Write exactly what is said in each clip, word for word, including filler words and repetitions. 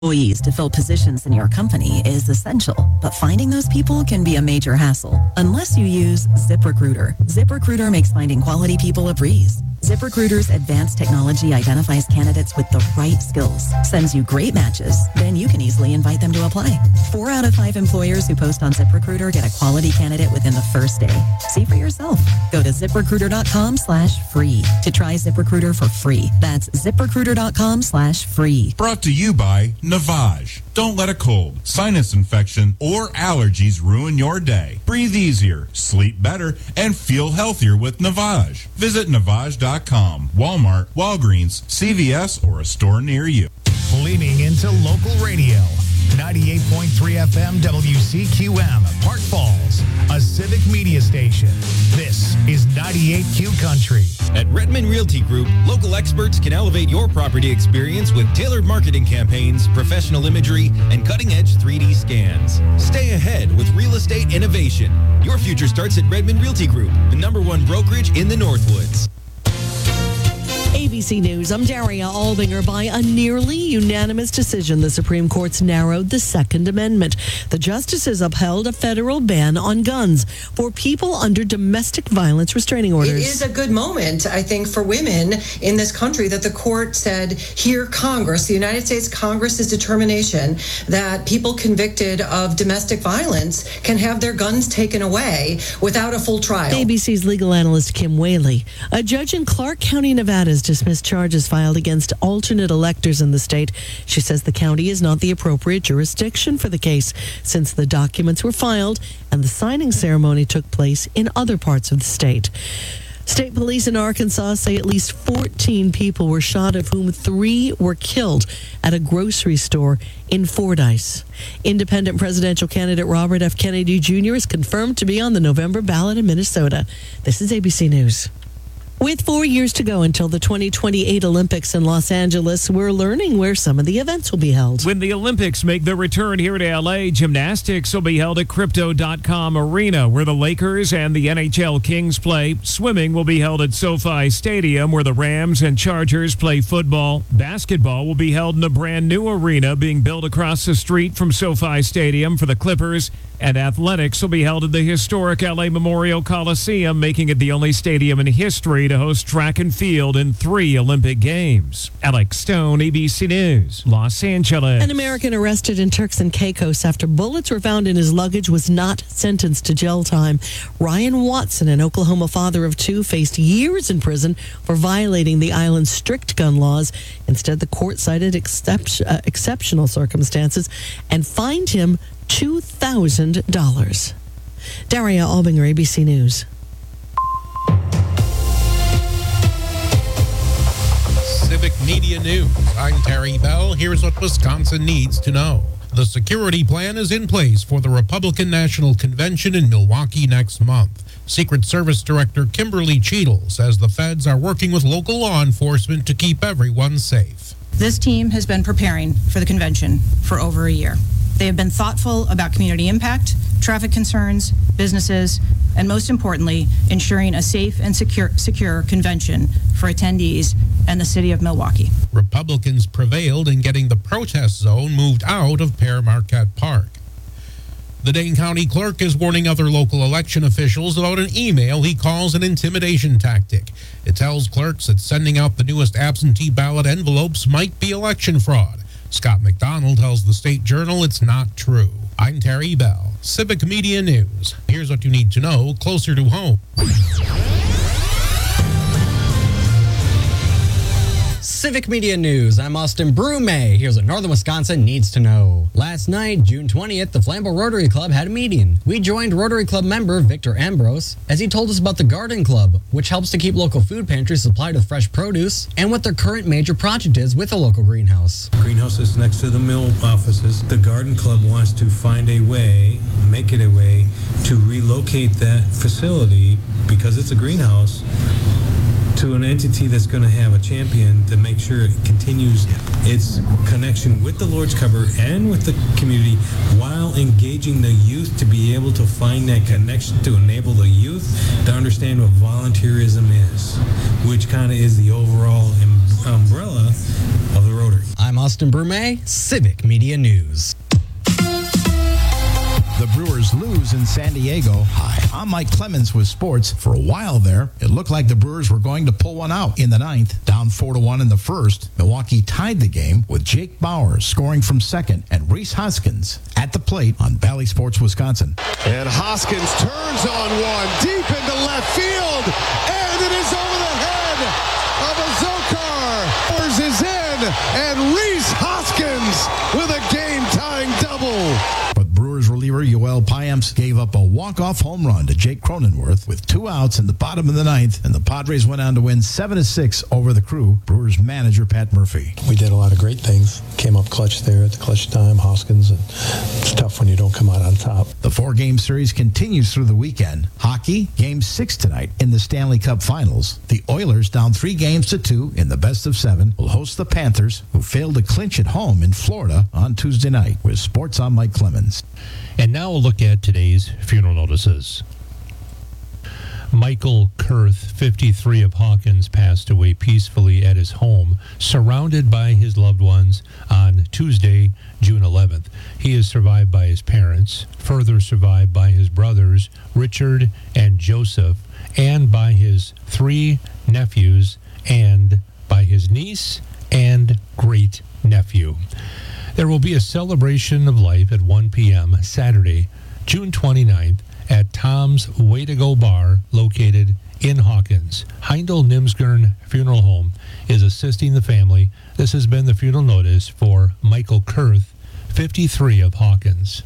Employees to fill positions in your company is essential, but finding those people can be a major hassle unless you use ZipRecruiter. ZipRecruiter makes finding quality people a breeze. ZipRecruiter's advanced technology identifies candidates with the right skills, sends you great matches, then you can easily invite them to apply. Four out of five employers who post on ZipRecruiter get a quality candidate within the first day. See for yourself. Go to ZipRecruiter.com slash free to try ZipRecruiter for free. That's ZipRecruiter.com slash free. Brought to you by Navage. Don't let a cold, sinus infection, or allergies ruin your day. Breathe easier, sleep better, and feel healthier with Navage. Visit Navage dot com, Walmart, Walgreens, C V S, or a store near you. Leaning into local radio. ninety-eight point three F M W C Q M, Park Falls, a civic media station. This is ninety-eight Q Country. At Redmond Realty Group, local experts can elevate your property experience with tailored marketing campaigns, professional imagery, and cutting-edge three D scans. Stay ahead with real estate innovation. Your future starts at Redmond Realty Group, the number one brokerage in the Northwoods. A B C News, I'm Daria Albinger. By a nearly unanimous decision, the Supreme Court's narrowed the Second Amendment. The justices upheld a federal ban on guns for people under domestic violence restraining orders. It is a good moment, I think, for women in this country that the court said, here, Congress, the United States Congress's determination that people convicted of domestic violence can have their guns taken away without a full trial. A B C's legal analyst Kim Whaley. A judge in Clark County, Nevada, has dismissed charges filed against alternate electors in the state. She says the county is not the appropriate jurisdiction for the case since the documents were filed and the signing ceremony took place in other parts of the state. State police in Arkansas say at least fourteen people were shot, of whom three were killed at a grocery store in Fordyce. Independent presidential candidate Robert F. Kennedy Junior is confirmed to be on the November ballot in Minnesota. This is A B C News. With four years to go until the twenty twenty-eight Olympics in Los Angeles, we're learning where some of the events will be held. When the Olympics make their return here to L A, gymnastics will be held at Crypto dot com Arena, where the Lakers and the N H L Kings play. Swimming will be held at SoFi Stadium, where the Rams and Chargers play football. Basketball will be held in a brand new arena being built across the street from SoFi Stadium for the Clippers. And athletics will be held at the historic L A Memorial Coliseum, making it the only stadium in history to host track and field in three Olympic Games. Alex Stone, A B C News, Los Angeles. An American arrested in Turks and Caicos after bullets were found in his luggage was not sentenced to jail time. Ryan Watson, an Oklahoma father of two, faced years in prison for violating the island's strict gun laws. Instead, the court cited excep- uh, exceptional circumstances and fined him two thousand dollars. Daria Albinger, A B C News. Civic Media News. I'm Terry Bell. Here's what Wisconsin needs to know. The security plan is in place for the Republican National Convention in Milwaukee next month. Secret Service Director Kimberly Cheadle says the feds are working with local law enforcement to keep everyone safe. This team has been preparing for the convention for over a year. They have been thoughtful about community impact, traffic concerns, businesses, and most importantly, ensuring a safe and secure, secure convention for attendees and the city of Milwaukee. Republicans prevailed in getting the protest zone moved out of Pere Marquette Park. The Dane County Clerk is warning other local election officials about an email he calls an intimidation tactic. It tells clerks that sending out the newest absentee ballot envelopes might be election fraud. Scott McDonald tells the State Journal it's not true. I'm Terry Bell, Civic Media News. Here's what you need to know closer to home. Civic Media News. I'm Austin Brume. Here's what Northern Wisconsin needs to know. Last night, June twentieth, the Flambeau Rotary Club had a meeting. We joined Rotary Club member Victor Ambrose as he told us about the Garden Club, which helps to keep local food pantries supplied with fresh produce, and what their current major project is with a local greenhouse. Greenhouse is next to the mill offices. The Garden Club wants to find a way, make it a way, to relocate that facility, because it's a greenhouse, to an entity that's going to have a champion to make sure it continues its connection with the Lord's Cover and with the community while engaging the youth to be able to find that connection, to enable the youth to understand what volunteerism is, which kind of is the overall umbrella of the Rotary. I'm Austin Brumet, Civic Media News. The Brewers lose in San Diego. Hi, I'm Mike Clemens with sports. For a while there, it looked like the Brewers were going to pull one out in the ninth. Down four to one in the first, Milwaukee tied the game with Jake Bauers scoring from second and Rhys Hoskins at the plate on Valley Sports Wisconsin. And Hoskins turns on one deep into left field, and it is over the head of Azokar. Bauers is in, and Rhys Hoskins with a game-tying double. Brewers reliever Yoel Payamps gave up a walk-off home run to Jake Cronenworth with two outs in the bottom of the ninth, and the Padres went on to win seven to six over the Crew. Brewers manager Pat Murphy. We did a lot of great things. Came up clutch there at the clutch time, Hoskins, and it's tough when you don't come out on top. The four-game series continues through the weekend. Hockey, game six tonight in the Stanley Cup Finals. The Oilers, down three games to two in the best of seven, will host the Panthers, who failed to clinch at home in Florida on Tuesday night. With sports, I'm Mike Clemens. And now we'll look at today's funeral notices. Michael Kurth, fifty-three, of Hawkins, passed away peacefully at his home, surrounded by his loved ones on Tuesday, June eleventh. He is survived by his parents, further survived by his brothers, Richard and Joseph, and by his three nephews, and by his niece and great-nephew. There will be a celebration of life at one p.m. Saturday, June twenty-ninth, at Tom's Way to Go Bar, located in Hawkins. Heindel Nimsgern Funeral Home is assisting the family. This has been the funeral notice for Michael Kurth, fifty-three, of Hawkins.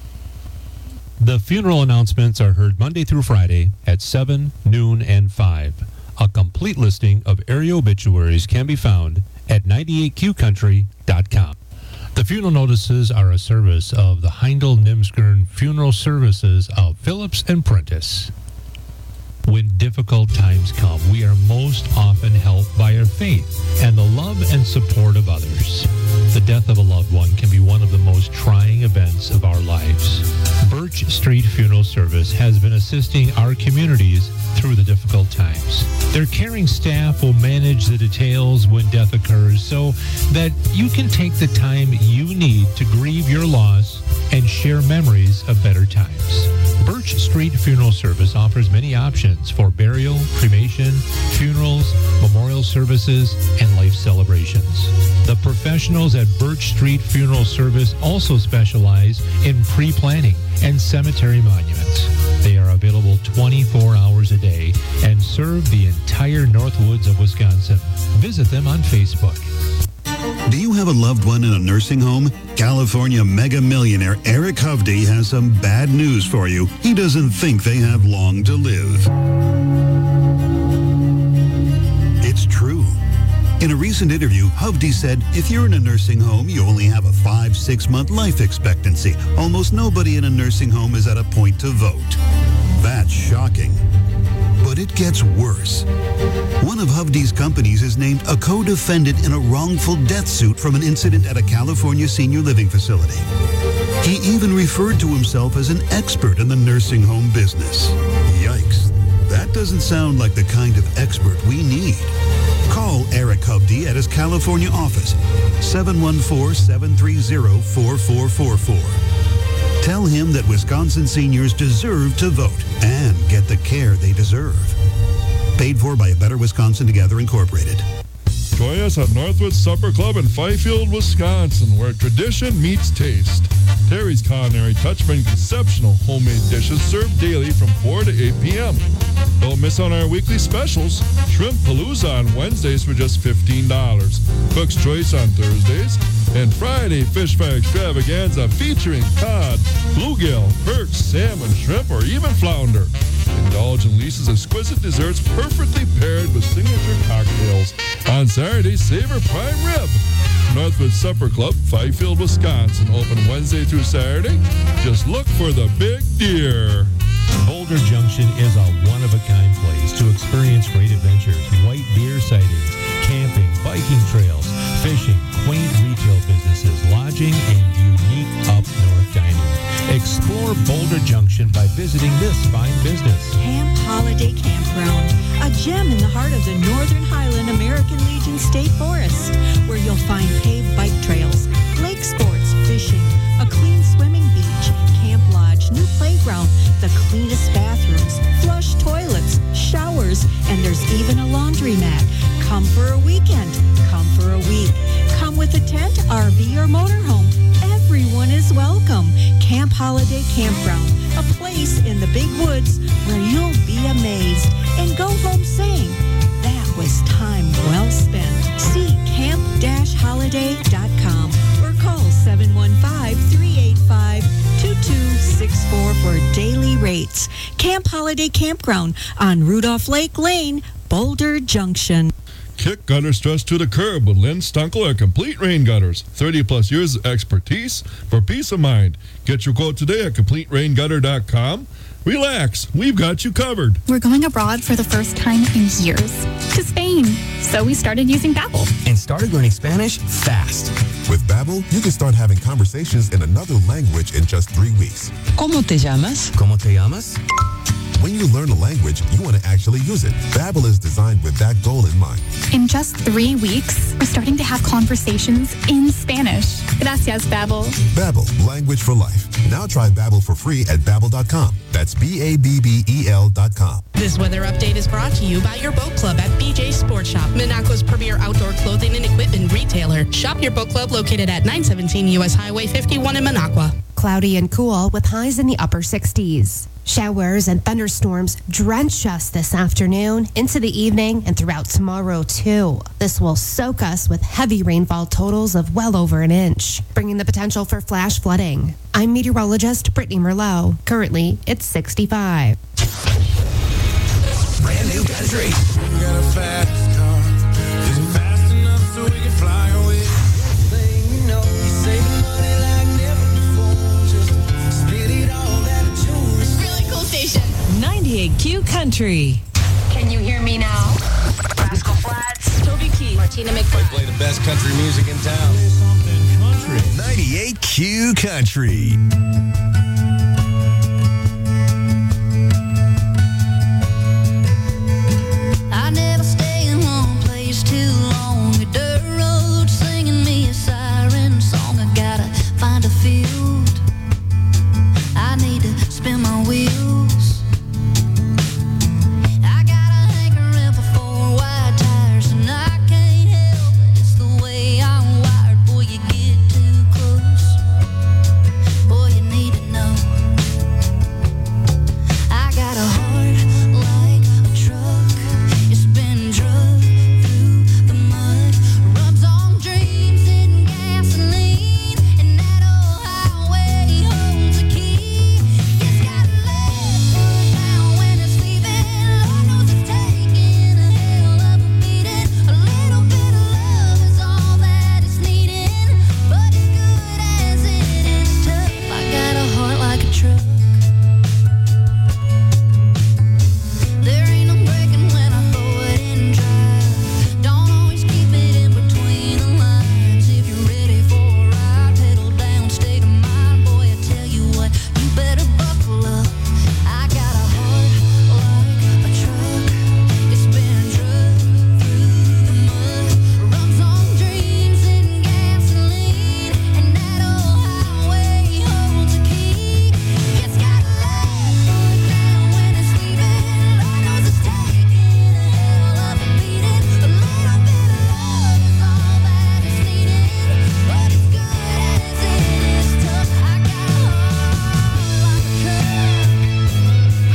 The funeral announcements are heard Monday through Friday at seven, noon, and five. A complete listing of area obituaries can be found at ninety-eight Q country dot com. The funeral notices are a service of the Heindel Nimsgern Funeral Services of Phillips and Prentice. When difficult times come, we are most often helped by our faith and the love and support of others. The death of a loved one can be one of the most trying events of our lives. Birch Street Funeral Service has been assisting our communities through the difficult times. Their caring staff will manage the details when death occurs so that you can take the time you need to grieve your loss and share memories of better times. Birch Street Funeral Service offers many options for burial, cremation, funerals, memorial services, and life celebrations. The professionals at Birch Street Funeral Service also specialize in pre-planning and cemetery monuments. They are available twenty-four hours a day and serve the entire Northwoods of Wisconsin. Visit them on Facebook. Do you have a loved one in a nursing home? California mega millionaire Eric Hovde has some bad news for you. He doesn't think they have long to live. It's true. In a recent interview, Hovde said, if you're in a nursing home, you only have a five, six-month life expectancy. Almost nobody in a nursing home is at a point to vote. That's shocking. But it gets worse. One of Hovde's companies is named a co-defendant in a wrongful death suit from an incident at a California senior living facility. He even referred to himself as an expert in the nursing home business. Yikes. That doesn't sound like the kind of expert we need. Call Eric Hovde at his California office, seven one four, seven three zero, four four four four. Tell him that Wisconsin seniors deserve to vote and get the care they deserve. Paid for by A Better Wisconsin Together Incorporated. Join us at Northwood Supper Club in Fifield, Wisconsin, where tradition meets taste. Terry's Culinary Touch brings exceptional homemade dishes served daily from four to eight p.m. Don't miss on our weekly specials. Shrimp Palooza on Wednesdays for just fifteen dollars. Cook's Choice on Thursdays. And Friday Fish Fry Extravaganza featuring cod, bluegill, perch, salmon, shrimp, or even flounder. Indulge in Lisa's exquisite desserts perfectly paired with signature cocktails. On Saturday, savor prime rib. Northwood Supper Club, Fifield, Wisconsin. Open Wednesday through Saturday. Just look for the big deer. Boulder Junction is a one-of-a-kind place to experience great adventures, white deer sightings, camping, biking trails, fishing, quaint retail businesses, lodging, and unique up-north dining. Explore Boulder Junction by visiting this fine business. Camp Holiday Campground, a gem in the heart of the Northern Highland American Legion State Forest, where you'll find paved bike trails, lake sports, fishing, a clean swimming beach, camp lodge, new playground, the cleanest bathrooms, flush toilets, showers, and there's even a laundromat. Come for a weekend. Come for a week. Come with a tent, R V, or motorhome. Everyone is welcome. Camp Holiday Campground, a place in the big woods where you'll be amazed and go home saying, that was time well spent. See camp dash holiday dot com or call seven one five, three eight five, two two six four for daily rates. Camp Holiday Campground on Rudolph Lake Lane, Boulder Junction. Kick gutter stress to the curb with Lynn Stunkel at Complete Rain Gutters. thirty plus years of expertise for peace of mind. Get your quote today at complete rain gutter dot com. Relax, we've got you covered. We're going abroad for the first time in years, to Spain. So we started using Babbel. And started learning Spanish fast. With Babbel, you can start having conversations in another language in just three weeks. ¿Cómo te llamas? ¿Cómo te llamas? When you learn a language, you want to actually use it. Babbel is designed with that goal in mind. In just three weeks, we're starting to have conversations in Spanish. Gracias, Babbel. Babbel, language for life. Now try Babbel for free at babbel dot com. That's B A B B E L dot com. This weather update is brought to you by your boat club at B J Sport Shop, Minocqua's premier outdoor clothing and equipment retailer. Shop your boat club located at nine seventeen U S Highway fifty-one in Minocqua. Cloudy and cool with highs in the upper sixties. Showers and thunderstorms drench us this afternoon, into the evening, and throughout tomorrow, too. This will soak us with heavy rainfall totals of well over an inch, bringing the potential for flash flooding. I'm meteorologist Brittany Merlot. Currently, it's sixty-five. Brand new country. We got a fast car. Is it fast enough so we can fly away? Thing you know, you save money like never before. Just spit it all that juice. Really cool station. ninety-eight Q Country. Can you hear me now? Rascal Flatts, Toby Keith, Martina McFly. Play the best country music in town. ninety-eight Q Country. I never stay in one place too long. A dirt road singing me a siren song. I gotta find a field. I need to spin my wheels. I got a hankering for four wide tires, and I can't help it. It's the way I'm wired. Boy, you get too close. Boy, you need to know. I got a heart like a truck. It's been drugged through the mud. Runs on dreams and gasoline. And that old highway holds a key. It's got left foot down when it's leaving. Lord knows it's taking a hell of a beating. A little bit of love is all that it's needing. But as good as it is tough, I got a heart like a truck. There ain't no breaking when I throw it in drive. Don't always keep it in between the lines. If you're ready for a ride, pedal down, state of mind. Boy, I tell you what, you better buckle up. I got a heart like a truck. It's been drugged through the mud. Runs on dreams and gasoline. And that old highway holds a key. It's got left foot down when it's leaving. Lord knows it's taking a hell of a beating. A little bit of love is all that is needed. But as good as it is tough, I got a heart like a truck.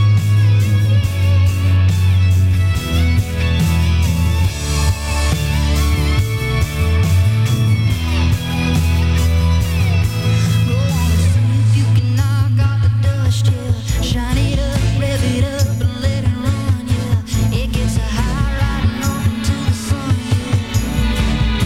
Go on, see if you can knock off the dust, yeah. Shine it up, rev it up, and let it run, yeah. It gets a high riding up into the sun, yeah.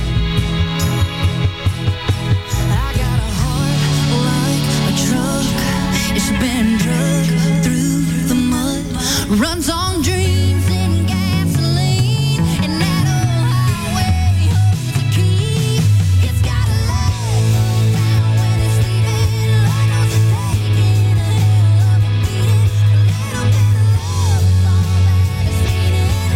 I got a heart like a truck. It's been drugged through the mud. Runs on dreams and gasoline. And that old highway holds a key. It's got a left foot down when it's leaving. Lord knows it's taking a hell of a beating. A little bit of love is all that it's needing.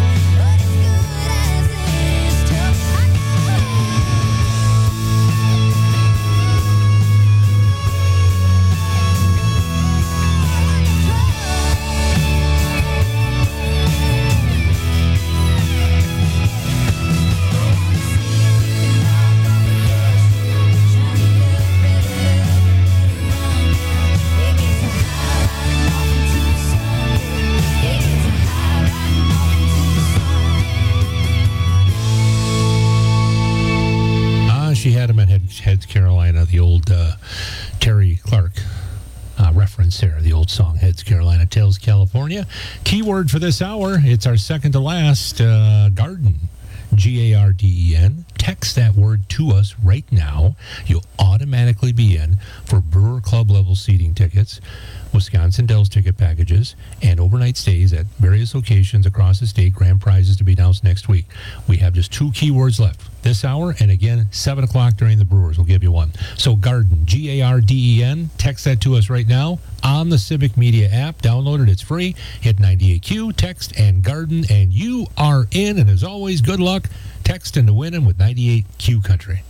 old uh, Terry Clark uh, reference there, the old song, Heads, Carolina Tales, California. Keyword for this hour, it's our second to last, uh, garden. G A R D E N. Text that word to us right now. You'll automatically be in for Brewer Club level seating tickets, Wisconsin Dells ticket packages, and overnight stays at various locations across the state. Grand prizes to be announced next week. We have just two keywords left this hour, and again, seven o'clock during the Brewers. We'll give you one. So garden, G A R D E N. Text that to us right now on the Civic Media app. Download it. It's free. Hit ninety-eight Q, text, and garden, and you are in. And as always, good luck texting to winning with ninety-eight Q Country.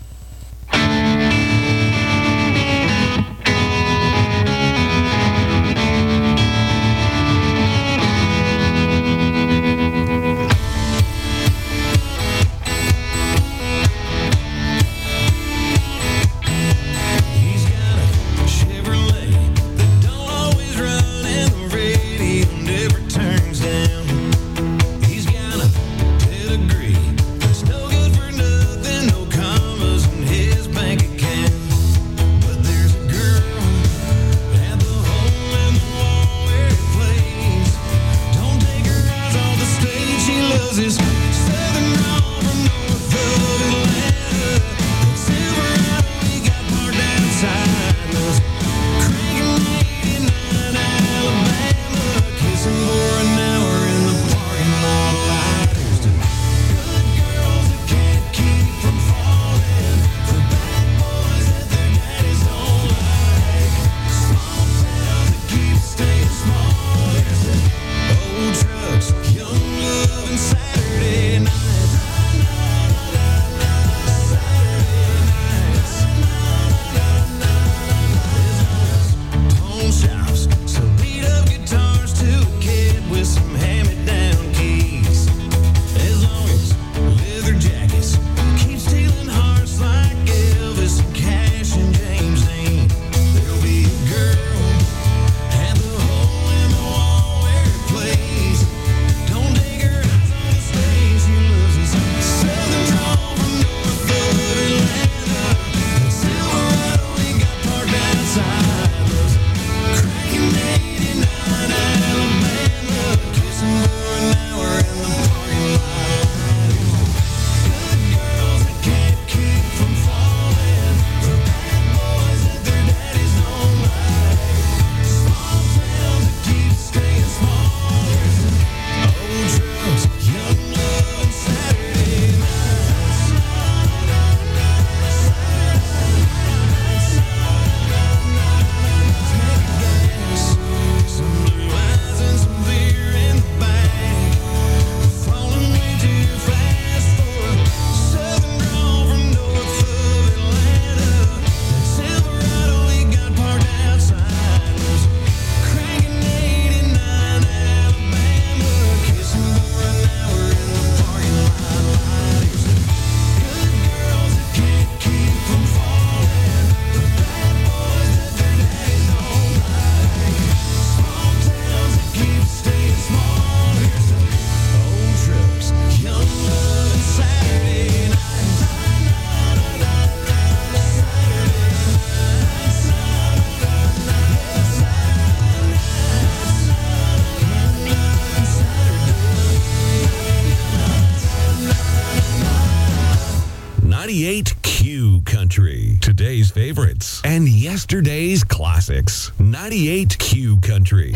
ninety-eight Q Country. Today's favorites and yesterday's classics. ninety-eight Q Country.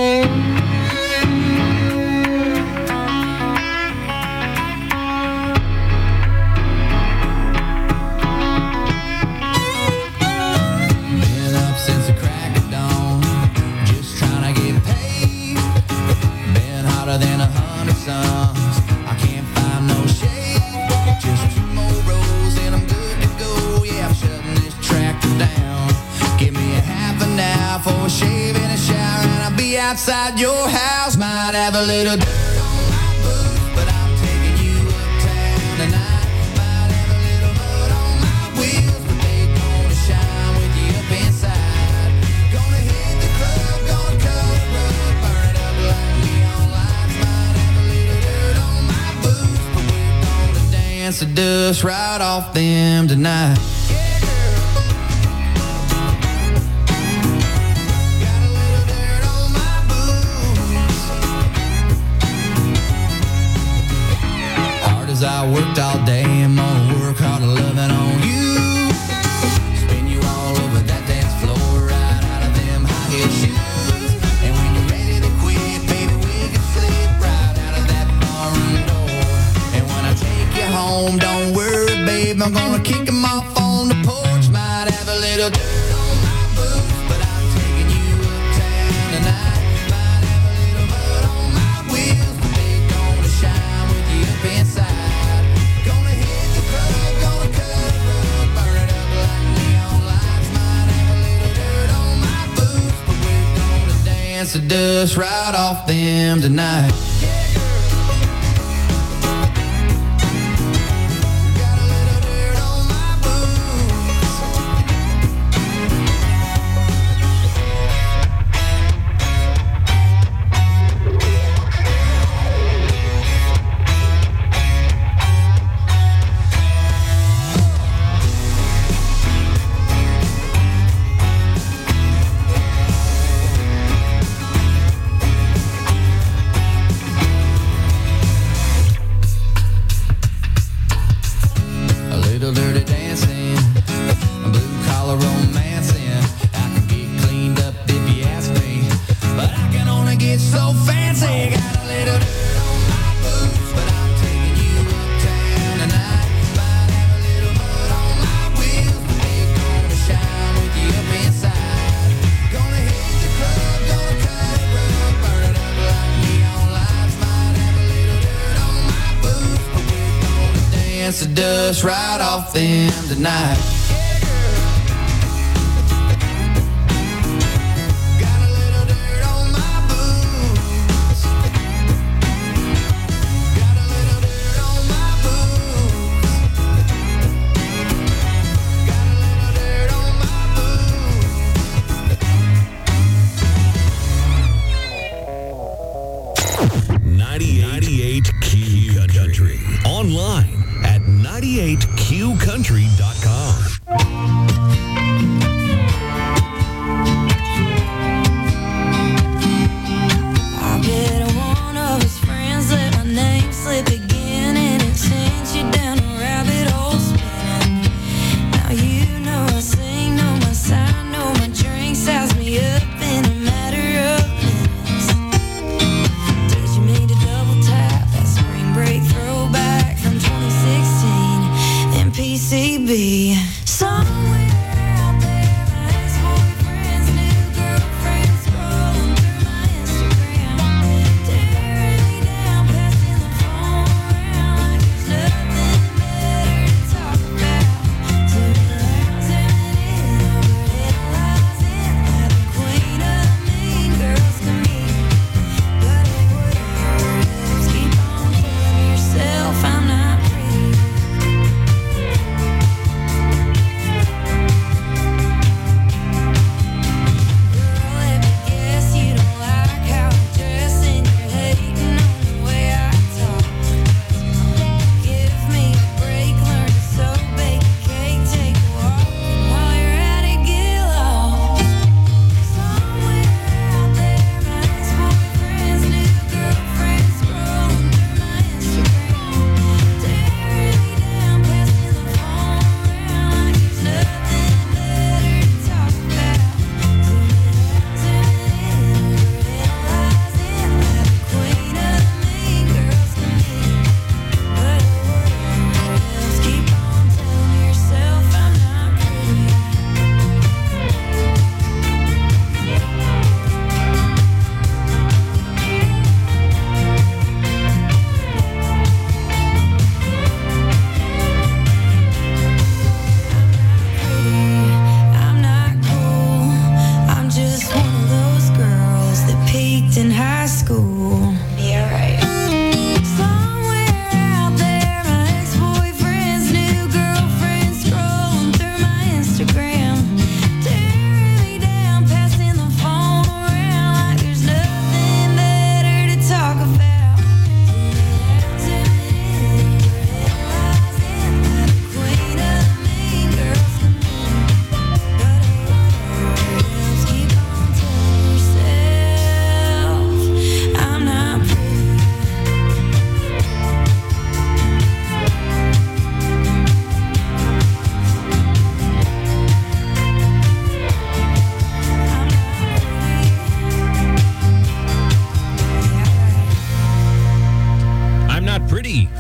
Than a hundred suns, I can't find no shade. Just two more rows and I'm good to go. Yeah, I'm shutting this tractor down. Give me a half an hour for a shave and a shower, and I'll be outside your house. Might have a little dirt on my boots, but I'm taking you uptown tonight. Might have a little mud on my wheels, but they gonna shine with you up inside. Gonna hit the club, gonna cut the rug, burn it up like neon lights. Dance the dust right off them tonight. Yeah, girl. all day, I'm gonna work hard at loving on you. Spin you all over that dance floor, right out of them high heel shoes. And when you're ready to quit, baby, we can slip right out of that barroom door. And when I take you home, don't worry, babe, I'm gonna kick 'em off on the porch. Might have a little dirt on my boots, but I'm taking you uptown tonight. Might have a little mud on my wheels, but they gonna shine with you up inside. Gonna hit the club, gonna cut it rug, burn it up like neon lights. Might have a little dirt on my boots, but we're gonna dance the dust right off them tonight. The dust right off them tonight. Got a little dirt on my boots. Got a little dirt on my boots. Got a little dirt on my boots. ninety-eight Q Country. Online at ninety-eight Q country dot com. I bet one of his friends let my name slip again, and it sends you down a rabbit hole spinning. Now you know I sing, know my sign, know my drink, size me up in a matter of minutes. Teaching me to double tap that spring break throwback from twenty sixteen in P C B. Somewhere out there, my ex-boyfriend's new girlfriend scrolling through my Instagram, tearing me down, passing the phone around like there's nothing better to talk about. Zooming out, zooming in, overanalyzing like the queen of the mean girls to me. But it works, keep on telling yourself I'm not pretty. I'm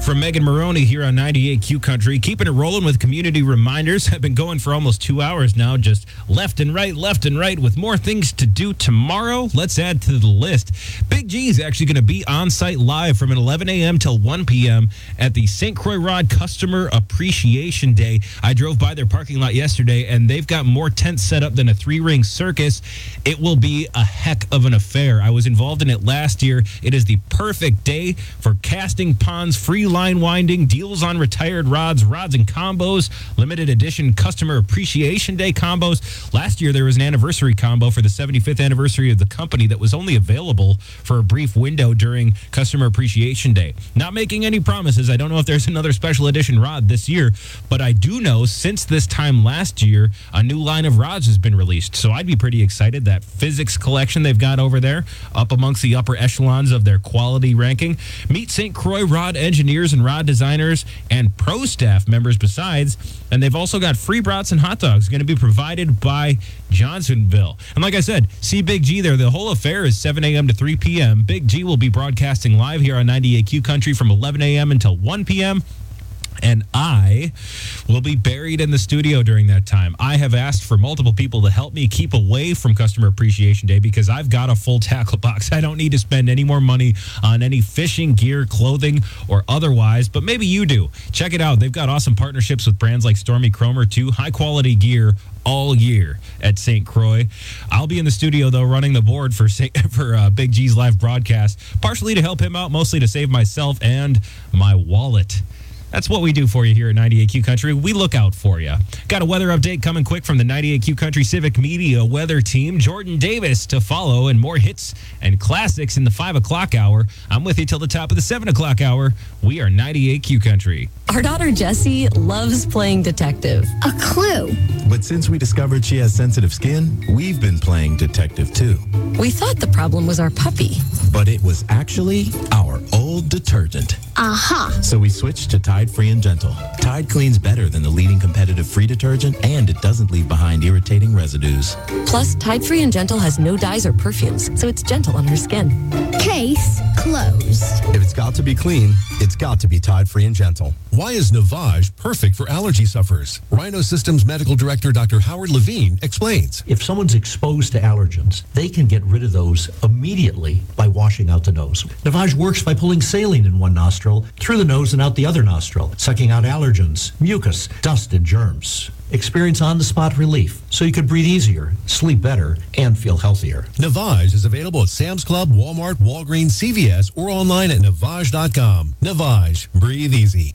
from Megan Maroney here on ninety-eight Q Country. Keeping it rolling with community reminders. I've been going for almost two hours now, just left and right, left and right, with more things to do tomorrow. Let's add to the list. Big G is actually going to be on site live from eleven a.m. till one p.m. at the Saint Croix Rod Customer Appreciation Day. I drove by their parking lot yesterday, and they've got more tents set up than a three-ring circus. It will be a heck of an affair. I was involved in it last year. It is the perfect day for casting ponds, free line winding, deals on retired rods, rods and combos, limited edition Customer Appreciation Day combos. Last year, there was an anniversary combo for the seventy-fifth anniversary of the company that was only available for a brief window during Customer Appreciation Day. Not making any promises. I don't know if there's another special edition rod this year, but I do know since this time last year, a new line of rods has been released. So I'd be pretty excited. That physics collection they've got over there, up amongst the upper echelons of their quality ranking. Meet Saint Croix rod engineers and rod designers and pro staff members besides. And they've also got free brats and hot dogs going to be provided by Johnsonville. And like I said, see Big G there. The whole affair is seven a.m. to three p.m. Big G will be broadcasting live here on ninety-eight Q Country from eleven a.m. until one p.m. And I will be buried in the studio during that time. I have asked for multiple people to help me keep away from Customer Appreciation Day because I've got a full tackle box. I don't need to spend any more money on any fishing gear, clothing, or otherwise, but maybe you do. Check it out. They've got awesome partnerships with brands like Stormy Cromer, too. High-quality gear all year at Saint Croix. I'll be in the studio, though, running the board for Saint, for uh, Big G's live broadcast, partially to help him out, mostly to save myself and my wallet. That's what we do for you here at ninety-eight Q Country. We look out for you. Got a weather update coming quick from the ninety-eight Q Country Civic Media weather team. Jordan Davis to follow, and more hits and classics in the five o'clock hour. I'm with you till the top of the seven o'clock hour. We are ninety-eight Q Country. Our daughter Jessie loves playing detective. A clue. But since we discovered she has sensitive skin, we've been playing detective too. We thought the problem was our puppy. But it was actually our old detergent. Aha. So we switched to Tide Free and Gentle. Tide cleans better than the leading competitive free detergent, and it doesn't leave behind irritating residues. Plus, Tide Free and Gentle has no dyes or perfumes, so it's gentle on her skin. Case closed. If it's got to be clean, it's got to be Tide Free and Gentle. Why is Navage perfect for allergy sufferers? Rhino Systems Medical Director Doctor Howard Levine explains. If someone's exposed to allergens, they can get rid of those immediately by washing out the nose. Navage works by pulling saline in one nostril, through the nose and out the other nostril, sucking out allergens, mucus, dust, and germs. Experience on-the-spot relief so you could breathe easier, sleep better, and feel healthier. Navage is available at Sam's Club, Walmart, Walgreens, C V S, or online at Navage dot com. Navage. Breathe easy.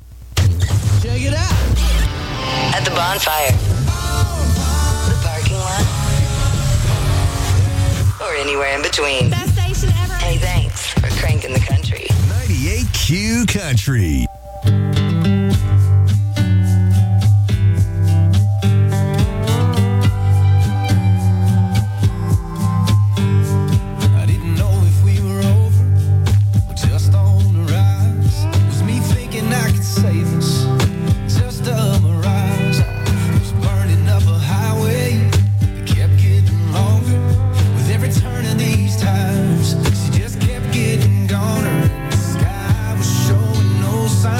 Check it out. At the bonfire, the parking lot, or anywhere in between. Best station ever. Hey, thanks for cranking the country. ninety-eight Q Country. I didn't know if we were over or just on the rise. Was me thinking I could save us, just a mirage. I was burning up a highway that kept getting longer with every turn of these tires. She just kept getting goner. The sky was showing no sign.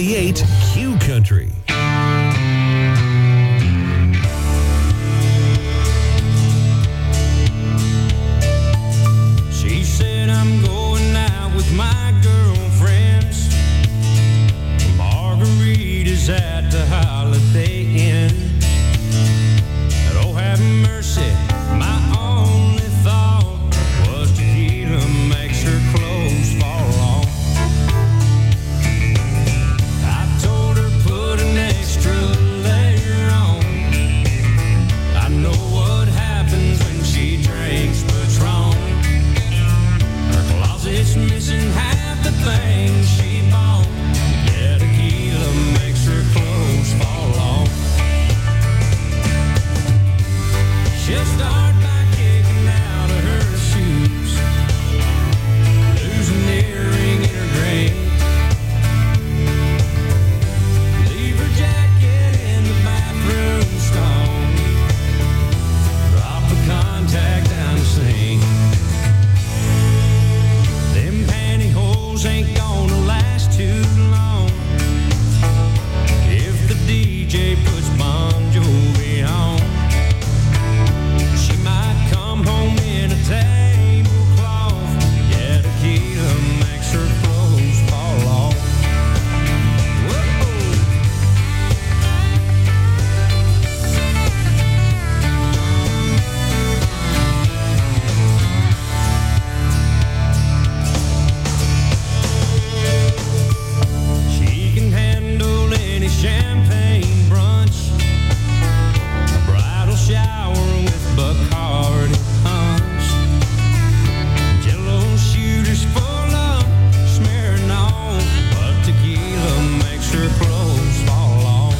ninety-eight Q Country. She said I'm going out with my girlfriends. Margaritas at the Holiday Inn. Oh, have mercy, my only thought was tequila makes her clothes fall off. I told her put an extra layer on. I know what happens when she drinks Patron. Her closet's missing half the things she bought. Yeah, tequila makes her clothes fall off. She'll start by kicking out of her shoes, losing an earring in her drink, leave her jacket in the bathroom stall, drop a contact down the sink. Them pantyhose ain't gonna last too long if the D J puts Bon Jovi on. She might come home in a tablecloth. Yeah, tequila makes her clothes fall off. Whoa. She can handle any champagne brunch, a bridal shower with Bacardi punch, Jello shooters full of smearing on, but tequila makes her clothes fall off.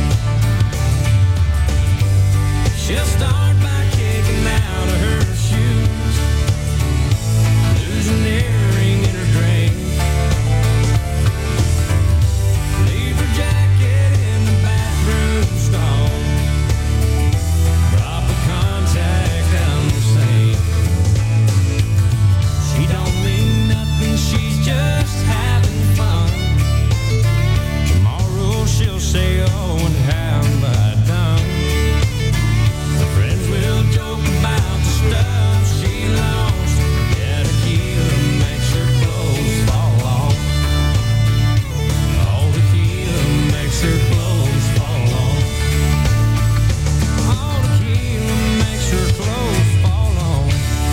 She'll start by kicking out of her shoes, losing an earring in her drink, leave her jacket in the bathroom stall, drop a contact down the sink. She don't mean nothing, she's just having fun. Tomorrow she'll say, oh, and how have I done? Her friends will joke about the stuff she lost. Yeah, tequila makes her clothes fall off. Oh, tequila makes her clothes fall off. Oh, tequila makes her clothes fall off.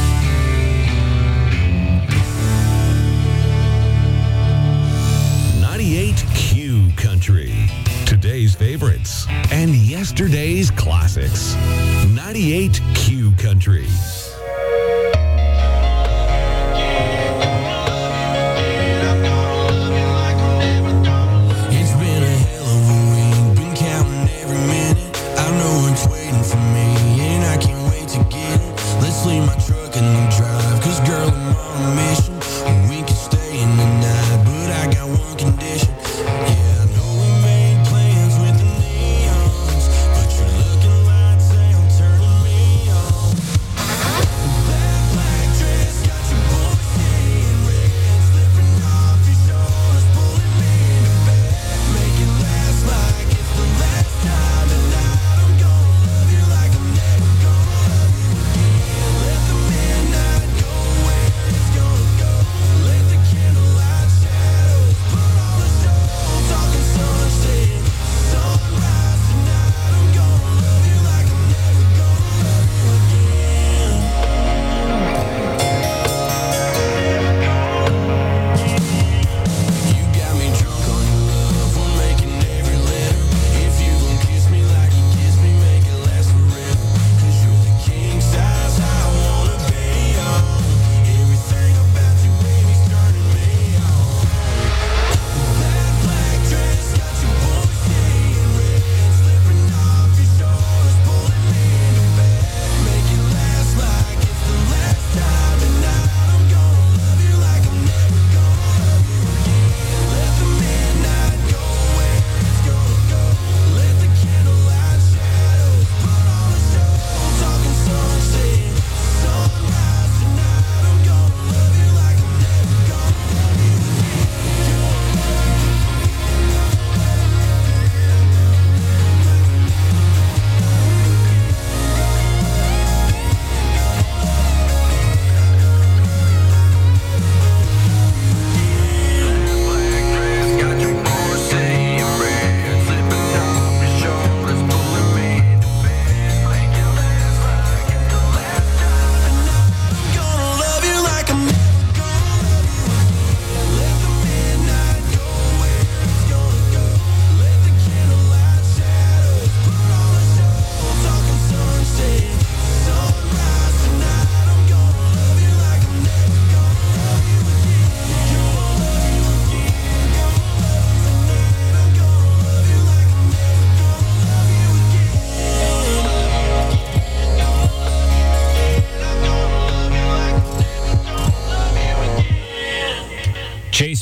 ninety-eight Q Country. Today's favorites and yesterday's classics. ninety-eight Q Country. It's been a hell of a week, been counting every minute. I know it's waiting for me, and I can't wait to get it. Let's leave my truck in the drive, cause girl, I'm on a mission. We can stay in the night, but I got one condition. Yeah, I know we made plans with the neons, but you're looking lights out, turning me on. That black dress got your boy saying red, slipping off your shoulders, pulling me in the bed. Make it last like it's the last time tonight. I'm gonna love you like I'm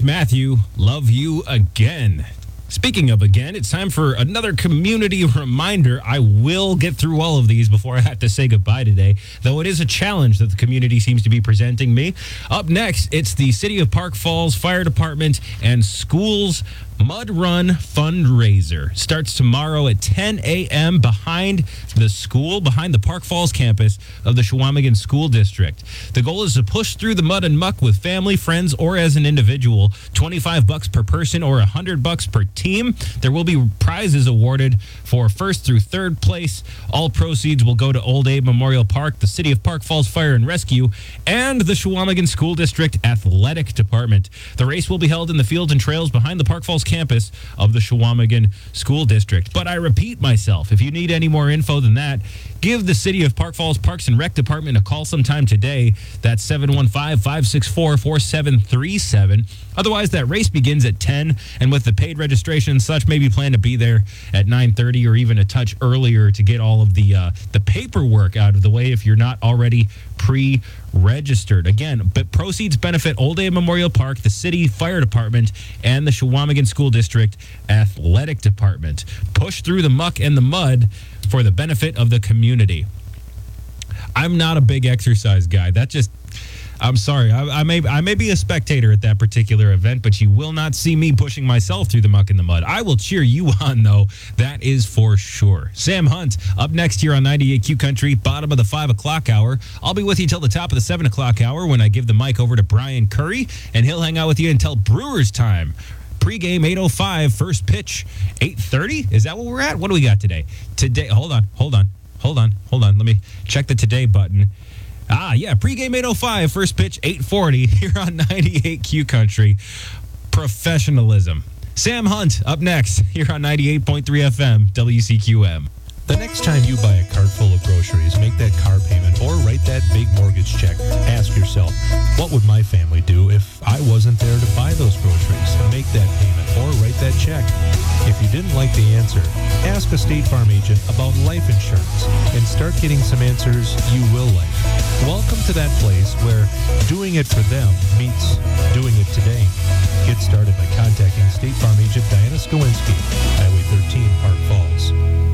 It's Matthew. Love you again. Speaking of again, it's time for another community reminder. I will get through all of these before I have to say goodbye today, though it is a challenge that the community seems to be presenting me. Up next, it's the City of Park Falls Fire Department and Schools Mud Run fundraiser. Starts tomorrow at ten a.m. behind the school, behind the Park Falls campus of the Chequamegon School District. The goal is to push through the mud and muck with family, friends, or as an individual. twenty-five bucks per person or one hundred bucks per team. There will be prizes awarded for first through third place. All proceeds will go to Old Abe Memorial Park, the City of Park Falls Fire and Rescue, and the Chequamegon School District Athletic Department. The race will be held in the fields and trails behind the Park Falls campus of the Chequamegon School District. But I repeat myself, if you need any more info than that, give the City of Park Falls Parks and Rec Department a call sometime today. That's seven one five, five six four, four seven three seven. Otherwise, that race begins at ten, and with the paid registration and such, maybe plan to be there at nine thirty or even a touch earlier to get all of the uh, the paperwork out of the way if you're not already pre-registered. Again, but proceeds benefit Old Abe Memorial Park, the City Fire Department, and the Chequamegon School District Athletic Department. Push through the muck and the mud for the benefit of the community. I'm not a big exercise guy. That just, I'm sorry. I, I may I may be a spectator at that particular event, but you will not see me pushing myself through the muck and the mud. I will cheer you on, though. That is for sure. Sam Hunt, up next here on ninety-eight Q Country, bottom of the five o'clock hour. I'll be with you till the top of the seven o'clock hour when I give the mic over to Brian Curry, and he'll hang out with you until Brewers time. Pre-game eight oh five, first pitch eight thirty. Is that what we're at? What do we got today? Today, hold on, hold on, hold on, hold on. Let me check the today button. Ah, yeah, pregame eight oh five, first pitch eight forty here on ninety-eight Q Country. Professionalism. Sam Hunt up next here on ninety-eight point three F M, W C Q M. The next time you buy a cart full of groceries, make that car payment, or write that big mortgage check, ask yourself, what would my family do if I wasn't there to buy those groceries, make that payment, or write that check? If you didn't like the answer, ask a State Farm agent about life insurance and start getting some answers you will like. Welcome to that place where doing it for them meets doing it today. Get started by contacting State Farm agent Diana Skowinski, Highway thirteen, Park Falls.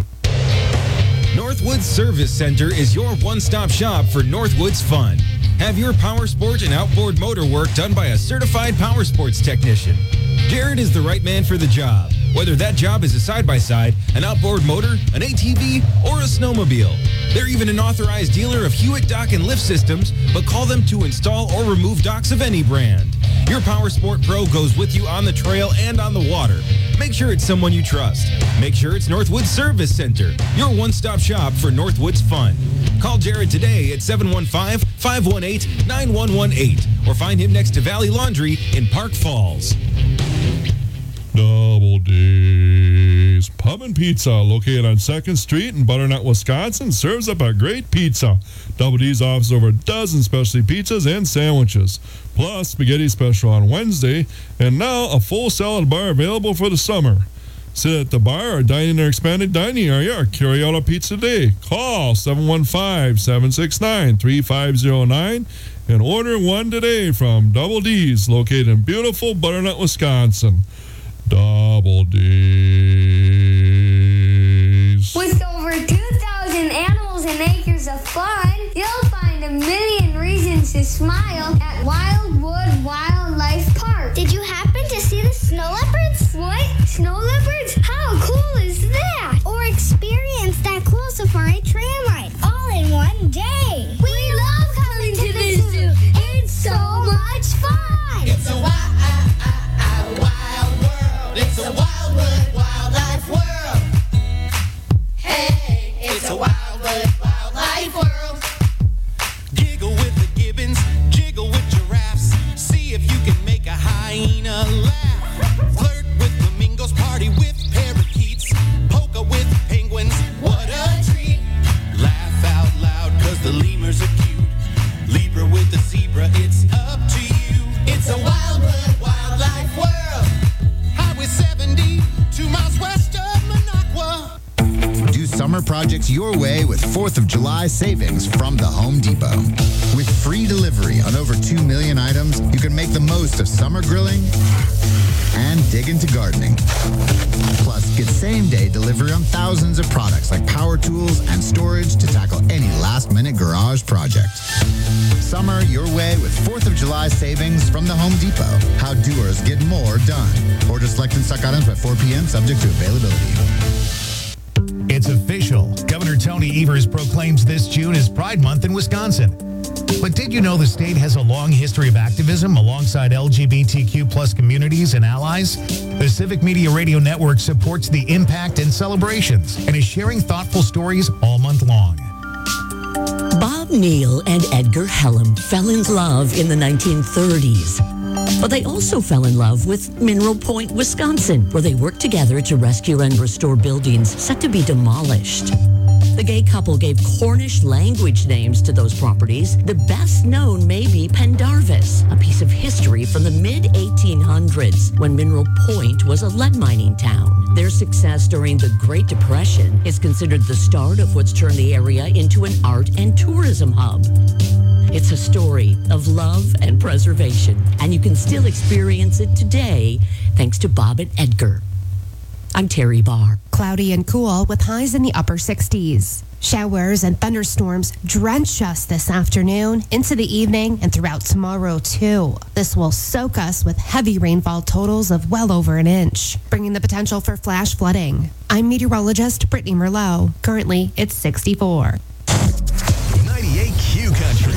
Northwoods Service Center is your one-stop shop for Northwoods fun. Have your power sport and outboard motor work done by a certified power sports technician. Jared is the right man for the job, whether that job is a side-by-side, an outboard motor, an A T V, or a snowmobile. They're even an authorized dealer of Hewitt dock and lift systems, but call them to install or remove docks of any brand. Your power sport pro goes with you on the trail and on the water. Make sure it's someone you trust. Make sure it's Northwoods Service Center, your one-stop shop for Northwoods fun. Call Jared today at seven one five, five one eight, nine one one eight or find him next to Valley Laundry in Park Falls. Double D's Pub and Pizza, located on second Street in Butternut, Wisconsin, serves up a great pizza. Double D's offers over a dozen specialty pizzas and sandwiches, plus spaghetti special on Wednesday, and now a full salad bar available for the summer. Sit at the bar or dine in their expanded dining area or carry out a pizza today. Call seven one five, seven six nine, three five zero nine and order one today from Double D's, located in beautiful Butternut, Wisconsin. Double D's. With over two thousand animals and acres of fun, you'll find a million reasons to smile at Wildwood Wildlife Park. Did you happen to see the snow leopards? What? Snow leopards? How cool is that? Or experience that cool safari tram ride all in one day. We, we love coming to the zoo. It's so much fun. It's a wild, wild world. It's a Wildwood Wildlife world. Hey, it's a Wildwood Wildlife world. Giggle with the gibbons, jiggle with giraffes. See if you can make a hyena laugh. Flirt with flamingos, party with parrots. Gift your way with fourth of July savings from the Home Depot. With free delivery on over two million items, you can make the most of summer grilling and dig into gardening. Plus, get same-day delivery on thousands of products like power tools and storage to tackle any last-minute garage project. Summer your way with fourth of July savings from the Home Depot. How doers get more done. Order select and stock items by four p.m. subject to availability. It's official. Governor Tony Evers proclaims this June as Pride Month in Wisconsin. But did you know the state has a long history of activism alongside L G B T Q plus communities and allies? The Civic Media Radio Network supports the impact and celebrations and is sharing thoughtful stories all month long. Bob Neal and Edgar Hellum fell in love in the nineteen thirties. But they also fell in love with Mineral Point, Wisconsin, where they worked together to rescue and restore buildings set to be demolished. The gay couple gave Cornish language names to those properties. The best known may be Pendarvis, a piece of history from the mid eighteen hundreds when Mineral Point was a lead mining town. Their success during the Great Depression is considered the start of what's turned the area into an art and tourism hub. It's a story of love and preservation, and you can still experience it today thanks to Bob and Edgar. I'm Terry Barr. Cloudy and cool with highs in the upper sixties. Showers and thunderstorms drench us this afternoon, into the evening, and throughout tomorrow, too. This will soak us with heavy rainfall totals of well over an inch, bringing the potential for flash flooding. I'm meteorologist Brittany Merlot. Currently, it's sixty-four. ninety-eight Q Country.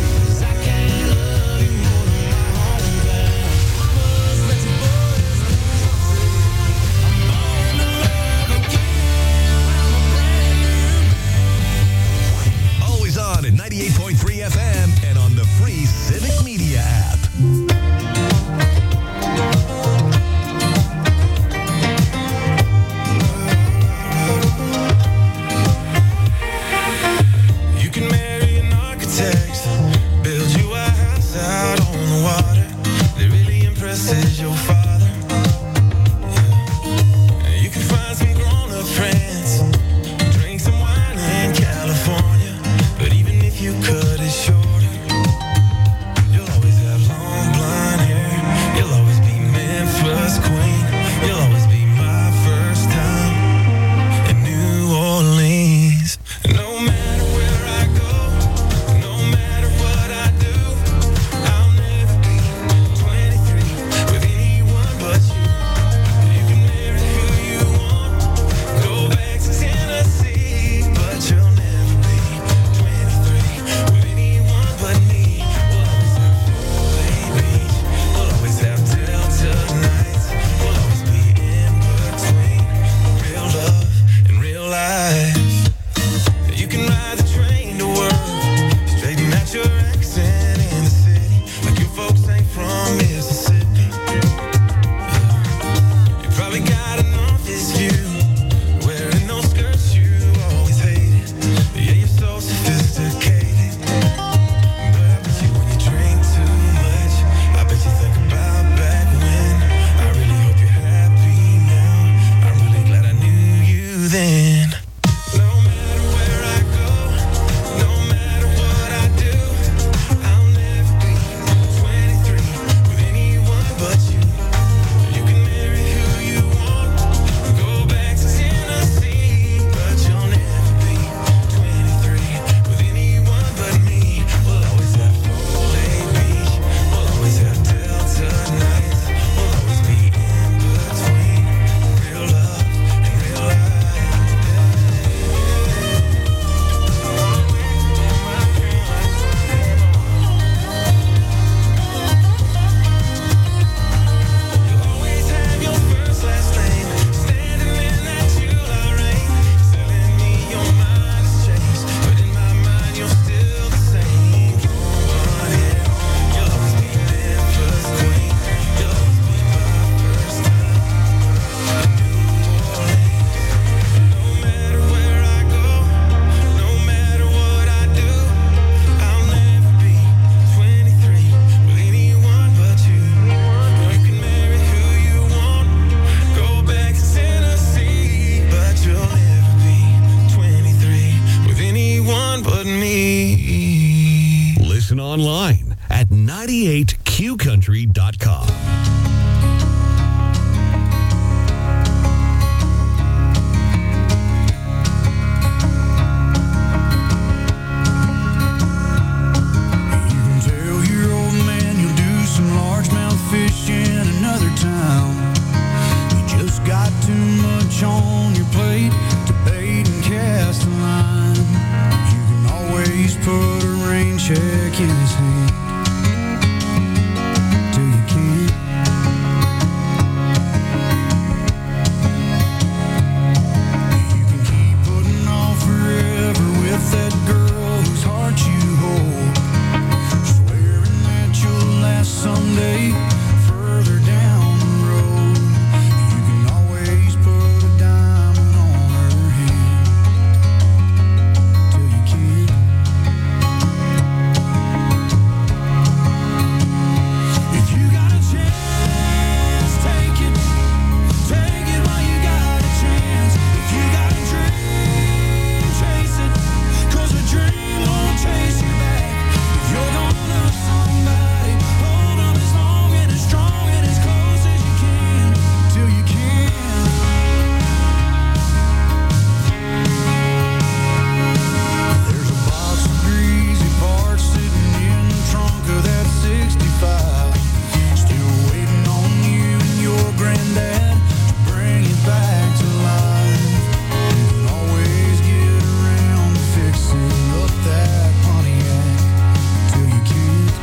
Always on at ninety-eight point three F M and on the free Civic Media app. You can marry an architect, listen online at ninety-eight q country dot com. Tell your old man you'll do some largemouth fishing another time. You just got too much on your plate to bait and cast a line. You can always put a rain check in his hand till you can't. You can keep putting off forever with that girl whose heart you hold, swearing that you'll last someday further down the road. You can always put a diamond on her hand till you can't. If you got a chance, take it. Take it while you got a chance. If you got a dream, chase it. 'Cause a dream won't chase you back. If you're gonna love somebody, hold on as long and as strong and as close as you can till you can. There's a box of greasy parts sitting in the trunk of that sixty-five, still waiting on you and your granddad to bring it back to life. You can always get around to fixing up that Pontiac till you can't.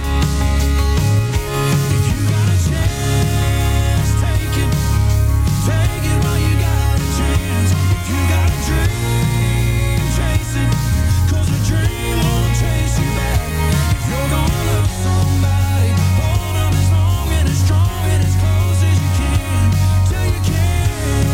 If you got a chance, take it. Take it while you got a chance. If you got a dream, chase it. 'Cause a dream won't chase you back. If you're gonna love somebody, hold on as long and as strong and as close as you can till you can.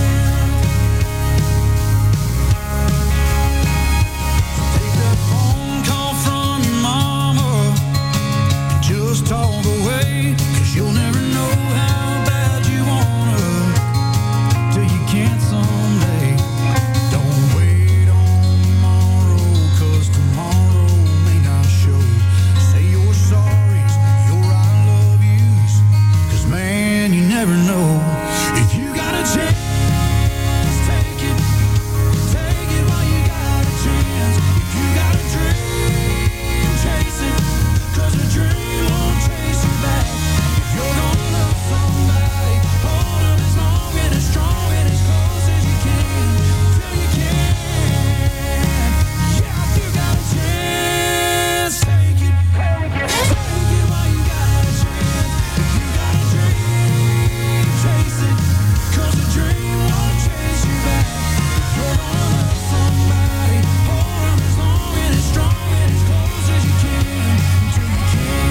Take that phone call from your mama and just talk away. 'Cause you'll never know how bad you want her till you can't someday. Don't wait on tomorrow, 'cause tomorrow may not show. Say your sorries, your I love yous, 'cause man, you never know. If you got a chance, take it. Take it while you got a chance. If you got a dream, chase it. 'Cause a dream won't chase you back. If you're gonna love somebody, hold on as long and as strong and as close as you can till you can. Yeah, if you got a chance, take it. Take it while you got a chance. If you got a dream, chase it. 'Cause a dream won't chase you back. If you're gonna love somebody, hold on as long and as strong and as close as you can till you can.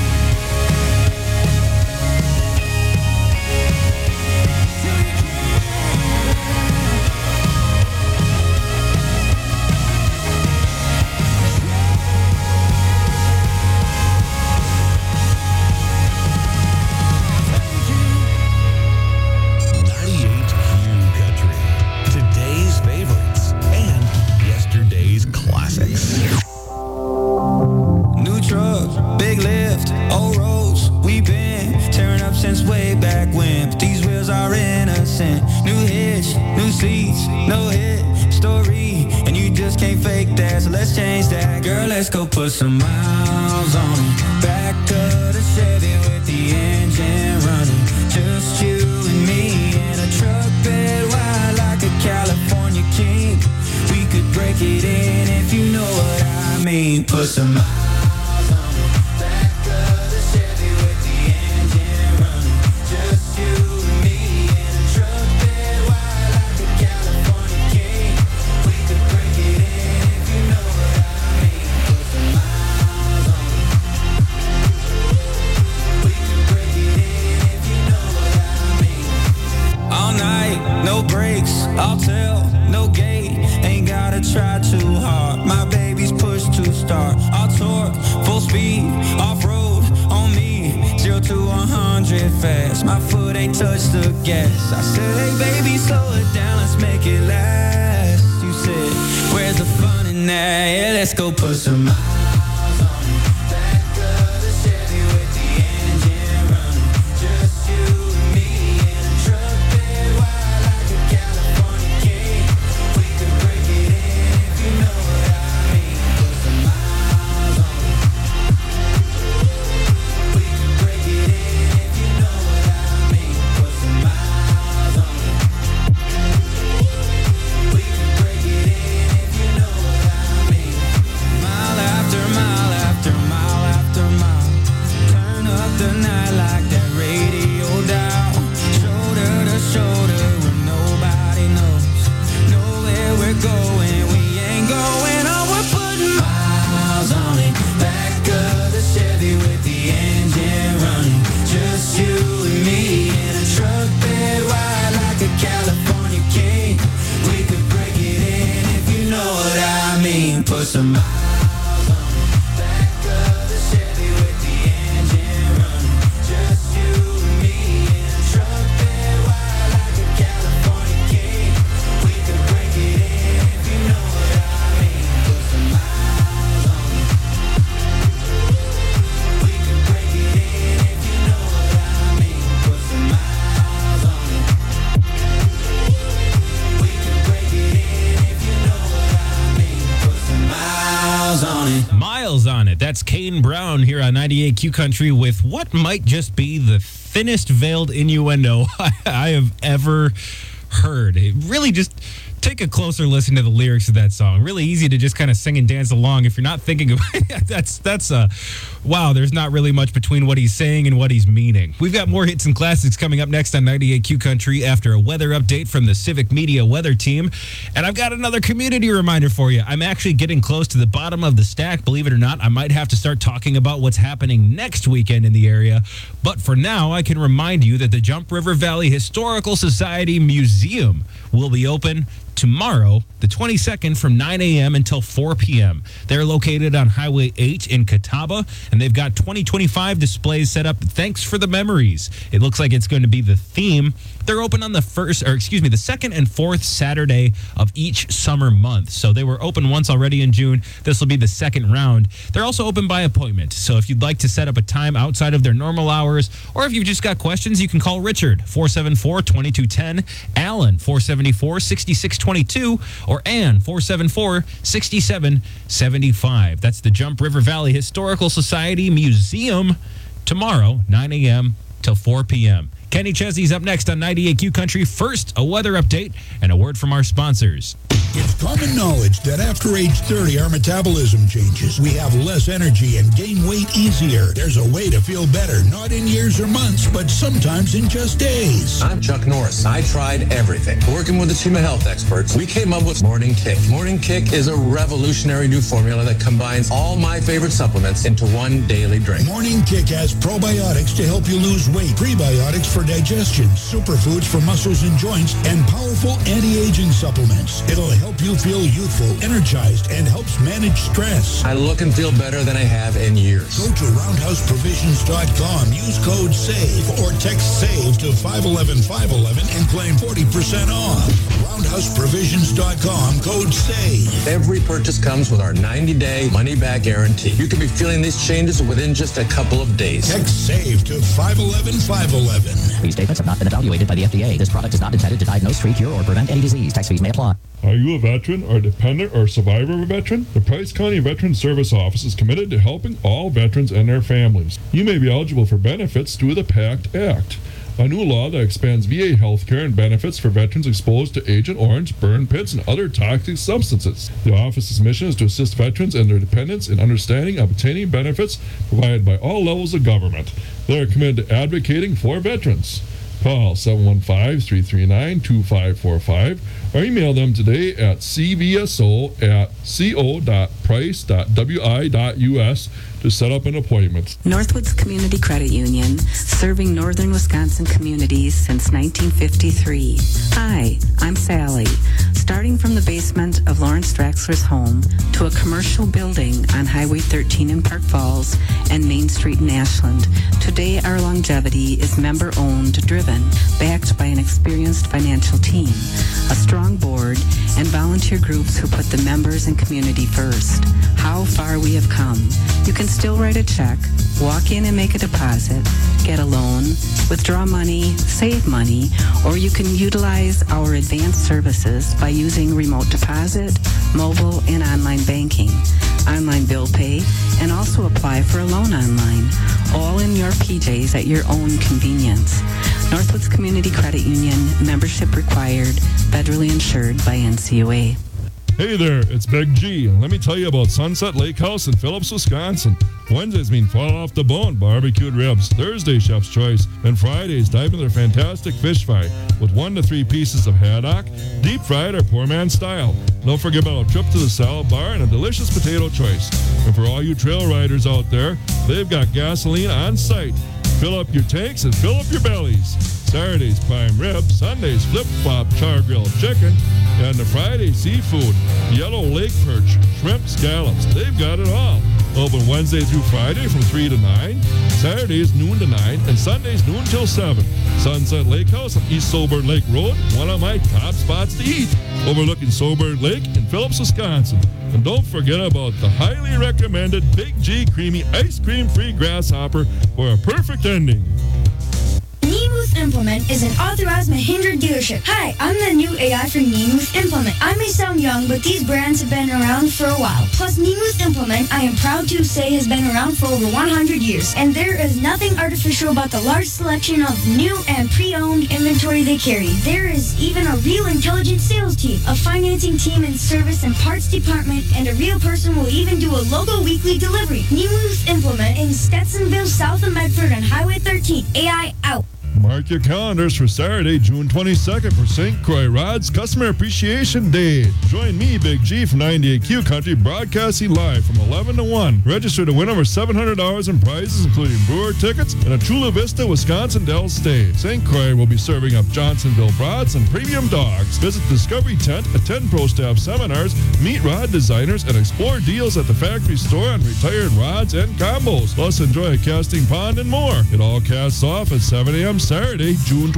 ninety-eight Q Country. Today's favorites and yesterday's classics. New truck, big lift, old roads, we been tearing up since way back when. But these wheels are innocent. New hitch, new seats, no hit story, and you just can't fake that. So let's change that, girl. Let's go put some miles on it. Back of the Chevy with the engine running. Just you and me in a truck bed wide like a California king. We could break it in if you know what I mean. Put some miles on it. Back of the Chevy with the engine running. Just you and me in a truck bed wide like a California king. We could break it in if you know what I mean. Put some miles on it. We could break it in if you know what I mean. All night, no brakes, I'll tell, no gate. Ain't gotta try too hard. My baby's push to start. I'll torque, full speed, off-road on me. Zero to one hundred fast. My foot ain't touched the gas. I said, hey baby, slow it down, let's make it last. You said, where's the fun in that? Yeah, let's go put some miles on it. Back miles on it. Back of the Chevy with the engine running. Just you and me in a truck bed wide like a California king. We could break it in if you know what I mean. Put some miles on it. We could break it in if you know what I mean. Put some miles on it. We could break it in if you know what I mean. Put some miles on it. Miles on it. That's Kane Brown here on ninety-eight Q Country with what might just be the thinnest veiled innuendo I have ever heard. It really just take a closer listen to the lyrics of that song. Really easy to just kind of sing and dance along if you're not thinking of that's that's a wow, there's not really much between what he's saying and what he's meaning. We've got more hits and classics coming up next on ninety-eight Q Country after a weather update from the Civic Media weather team. And I've got another community reminder for you. I'm actually getting close to the bottom of the stack. Believe it or not, I might have to start talking about what's happening next weekend in the area. But for now, I can remind you that the Jump River Valley Historical Society Museum will be open tomorrow, the twenty-second, from nine a.m. until four p.m. They're located on Highway eight in Catawba, and they've got twenty twenty-five displays set up. Thanks for the memories. It looks like it's going to be the theme. They're open on the first, or excuse me, the second and fourth Saturday of each summer month. So they were open once already in June. This will be the second round. They're also open by appointment. So if you'd like to set up a time outside of their normal hours, or if you've just got questions, you can call Richard, four seven four, two two one zero, Alan, four seven four, six six two two, or Ann, four seven four, six seven seven five. That's the Jump River Valley Historical Society Museum tomorrow, nine a.m. till four p.m. Kenny Chesney's up next on ninety-eight Q Country. First, a weather update and a word from our sponsors. It's common knowledge that after age thirty, our metabolism changes. We have less energy and gain weight easier. There's a way to feel better, not in years or months, but sometimes in just days. I'm Chuck Norris. I tried everything. Working with a team of health experts, we came up with Morning Kick. Morning Kick is a revolutionary new formula that combines all my favorite supplements into one daily drink. Morning Kick has probiotics to help you lose weight, prebiotics for digestion, superfoods for muscles and joints, and powerful anti-aging supplements. It'll help you feel youthful, energized, and helps manage stress. I look and feel better than I have in years. Go to roundhouse provisions dot com, use code SAVE, or text SAVE to five one one, five one one and claim forty percent off. roundhouse provisions dot com, code SAVE. Every purchase comes with our ninety-day money-back guarantee. You can be feeling these changes within just a couple of days. Text SAVE to five one one, five one one. These statements have not been evaluated by the F D A. This product is not intended to diagnose, treat, cure, or prevent any disease. Tax fees may apply. Are you a veteran or dependent or survivor of a veteran? The Price County Veteran Service Office is committed to helping all veterans and their families. You may be eligible for benefits through the PACT Act, a new law that expands V A health care and benefits for veterans exposed to Agent Orange, burn pits, and other toxic substances. The office's mission is to assist veterans and their dependents in understanding and obtaining benefits provided by all levels of government. They are committed to advocating for veterans. Call seven one five, three three nine, two five four five or email them today at c v s o at co dot price dot w i dot u s to set up an appointment. Northwoods Community Credit Union, serving northern Wisconsin communities since nineteen fifty-three. Hi, I'm Sally. Starting from the basement of Lawrence Draxler's home to a commercial building on Highway thirteen in Park Falls and Main Street in Ashland, today our longevity is member-owned, driven, backed by an experienced financial team, a strong board, and volunteer groups who put the members and community first. How far we have come. You can still write a check, walk in and make a deposit, get a loan, withdraw money, save money, or you can utilize our advanced services by using remote deposit, mobile, and online banking, online bill pay, and also apply for a loan online, all in your P Js at your own convenience. Northwoods Community Credit Union, membership required, federally insured by N C U A. Hey there, it's Big G, and let me tell you about Sunset Lake House in Phillips, Wisconsin. Wednesdays mean fall off the bone barbecued ribs, Thursday chef's choice, and Fridays dive into their fantastic fish fry with one to three pieces of haddock, deep fried or poor man style. Don't forget about a trip to the salad bar and a delicious potato choice. And for all you trail riders out there, they've got gasoline on site. Fill up your tanks and fill up your bellies. Saturday's prime rib, Sunday's flip-flop char grilled chicken, and the Friday seafood, yellow lake perch, shrimp, scallops. They've got it all. Open Wednesday through Friday from three to nine, Saturdays noon to nine, and Sundays noon till seven. Sunset Lake House on East Sober Lake Road, one of my top spots to eat, overlooking Sober Lake in Phillips, Wisconsin. And don't forget about the highly recommended Big G Creamy Ice Cream Free Grasshopper for a perfect ending. Nemuth Implement is an authorized Mahindra dealership. Hi, I'm the new A I for Nemuth Implement. I may sound young, but these brands have been around for a while. Plus, Nemuth Implement, I am proud to say, has been around for over one hundred years. And there is nothing artificial about the large selection of new and pre-owned inventory they carry. There is even a real intelligent sales team, a financing team and service and parts department, and a real person will even do a local weekly delivery. Nemuth Implement in Stetsonville, south of Medford on Highway thirteen. A I out. Mark your calendars for Saturday, June twenty-second for Saint Croix Rod's Customer Appreciation Day. Join me, Big G, from ninety-eight Q Country, broadcasting live from eleven to one. Register to win over seven hundred dollars in prizes, including brewer tickets and a Chula Vista, Wisconsin Dell stay. Saint Croix will be serving up Johnsonville brats and premium dogs. Visit Discovery Tent, attend Pro Staff seminars, meet rod designers, and explore deals at the factory store on retired rods and combos. Plus, enjoy a casting pond and more. It all casts off at seven a.m. Saturday, June